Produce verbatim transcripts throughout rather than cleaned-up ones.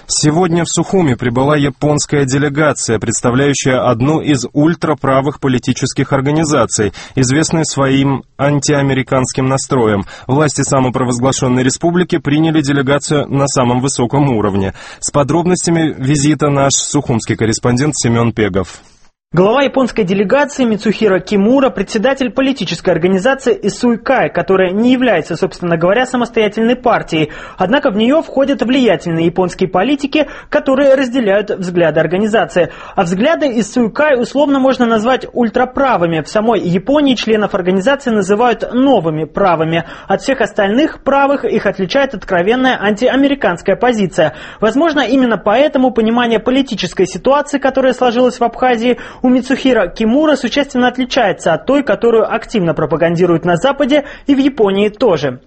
Сегодня в Сухуми прибыла японская делегация, представляющая одну из ультраправых политических организаций, известной своим антиамериканским настроем. Власти самопровозглашенной республики приняли делегацию на самом высоком уровне. С подробностями визита наш сухумский корреспондент Семен Пегов. Глава японской делегации Мицухиро Кимура, председатель политической организации Исуикай, которая не является, собственно говоря, самостоятельной партией. Однако в нее входят влиятельные японские политики, которые разделяют взгляды организации. А взгляды Исуикай условно можно назвать ультраправыми. В самой Японии членов организации называют новыми правыми. От всех остальных правых их отличает откровенная антиамериканская позиция. Возможно, именно поэтому понимание политической ситуации, которая сложилась в Абхазии, у Мицухиро Кимура существенно отличается от той, которую активно пропагандируют на Западе и в Японии тоже.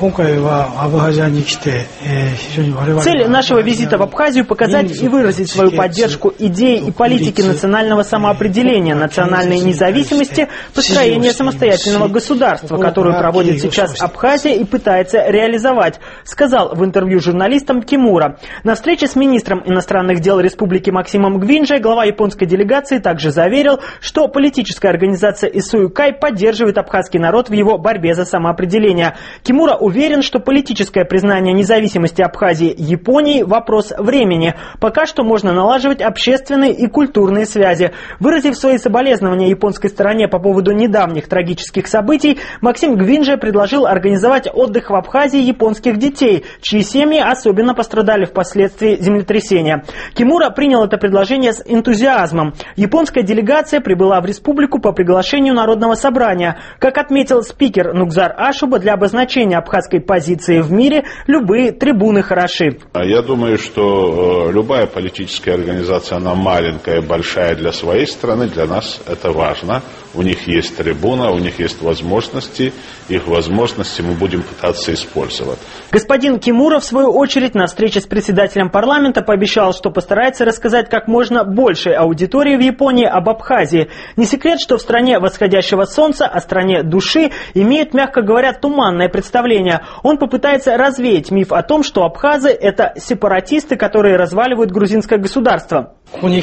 Цель нашего визита в Абхазию – показать и выразить свою поддержку идеи и политики национального самоопределения, национальной независимости, построения самостоятельного государства, которую проводит сейчас Абхазия и пытается реализовать, сказал в интервью журналистам Кимура. На встрече с министром иностранных дел республики Максимом Гвинджой глава японской делегации также заверил, что политическая организация Исуикай поддерживает абхазский народ в его борьбе за самоопределение. Кимура уверен, что политическое признание независимости Абхазии Японии – вопрос времени. Пока что можно налаживать общественные и культурные связи. Выразив свои соболезнования японской стороне по поводу недавних трагических событий, Максим Гвинджа предложил организовать отдых в Абхазии японских детей, чьи семьи особенно пострадали впоследствии землетрясения. Кимура принял это предложение с энтузиазмом. Японская делегация прибыла в республику по приглашению Народного собрания. Как отметил спикер Нугзар Ашуба, для обозначения абхазской позиции в мире любые трибуны хороши. Я думаю, что любая политическая организация, она маленькая, большая для своей страны, для нас это важно. У них есть трибуна, у них есть возможности, их возможности мы будем пытаться использовать. Господин Кимура, в свою очередь, на встрече с председателем парламента пообещал, что постарается рассказать как можно большей аудитории в Японии об Абхазии. Не секрет, что в стране восходящего солнца, о стране души, имеют, мягко говоря, туманное представление. Он попытается развеять миф о том, что абхазы – это сепаратисты, которые разваливают грузинское государство.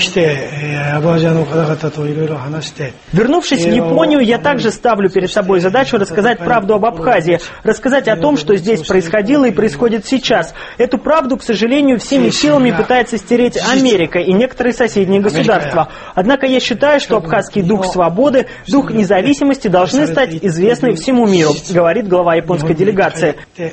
Вернувшись в Японию, я также ставлю перед собой задачу рассказать правду об Абхазии, рассказать о том, что здесь происходило и происходит сейчас. Эту правду, к сожалению, всеми силами пытается стереть Америка и некоторые соседние государства. Однако я считаю, что абхазский дух свободы, дух независимости должны стать известны всему миру, говорит глава японской делегации.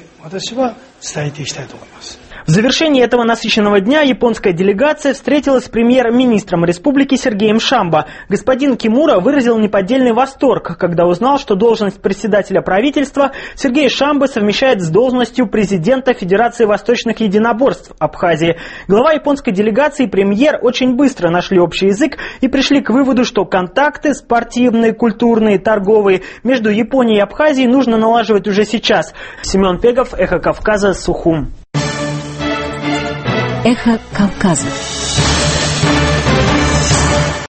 В завершении этого насыщенного дня японская делегация встретилась с премьер-министром республики Сергеем Шамбо. Господин Кимура выразил неподдельный восторг, когда узнал, что должность председателя правительства Сергей Шамбо совмещает с должностью президента Федерации восточных единоборств Абхазии. Глава японской делегации и премьер очень быстро нашли общий язык и пришли к выводу, что контакты спортивные, культурные, торговые между Японией и Абхазией нужно налаживать уже сейчас. Семен Пегов, Эхо Кавказа, Сухум. Эхо Кавказа.